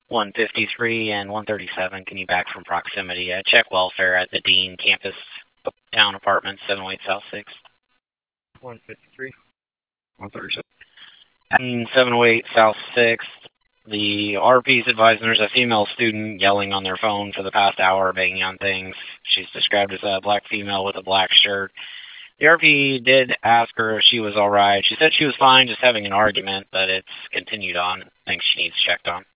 153 and 137. Can you back from proximity? Check welfare at the Dean campus, town apartments, 708 South 6th. 153. 137. 708 South 6th. The RP's advising there's a female student yelling on their phone for the past hour, banging on things. She's described as a black female with a black shirt. The RP did ask her if she was all right. She said she was fine, just having an argument, but it's continued on. Thinks she needs checked on.